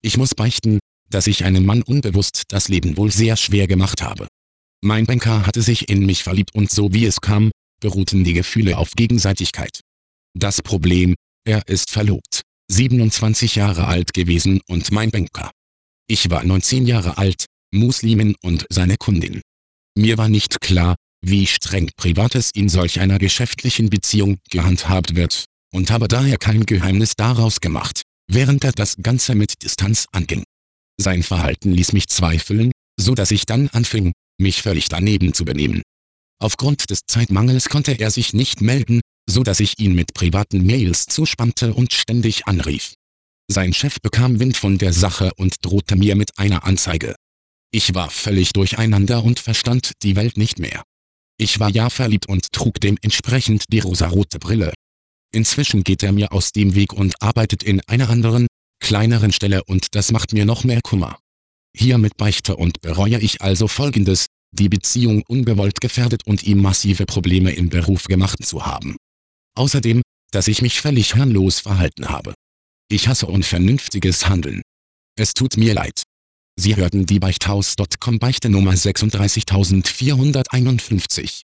Ich muss beichten, dass ich einem Mann unbewusst das Leben wohl sehr schwer gemacht habe. Mein Banker hatte sich in mich verliebt und so wie es kam, beruhten die Gefühle auf Gegenseitigkeit. Das Problem, er ist verlobt, 27 Jahre alt gewesen und mein Banker. Ich war 19 Jahre alt, Muslimin und seine Kundin. Mir war nicht klar, wie streng Privates in solch einer geschäftlichen Beziehung gehandhabt wird, und habe daher kein Geheimnis daraus gemacht, während er das Ganze mit Distanz anging. Sein Verhalten ließ mich zweifeln, so dass ich dann anfing, mich völlig daneben zu benehmen. Aufgrund des Zeitmangels konnte er sich nicht melden, so dass ich ihn mit privaten Mails zuspannte und ständig anrief. Sein Chef bekam Wind von der Sache und drohte mir mit einer Anzeige. Ich war völlig durcheinander und verstand die Welt nicht mehr. Ich war ja verliebt und trug dementsprechend die rosarote Brille. Inzwischen geht er mir aus dem Weg und arbeitet in einer anderen, kleineren Stelle und das macht mir noch mehr Kummer. Hiermit beichte und bereue ich also Folgendes: die Beziehung ungewollt gefährdet und ihm massive Probleme im Beruf gemacht zu haben. Außerdem, dass ich mich völlig hirnlos verhalten habe. Ich hasse unvernünftiges Handeln. Es tut mir leid. Sie hörten die Beichthaus.com Beichte Nummer 36451.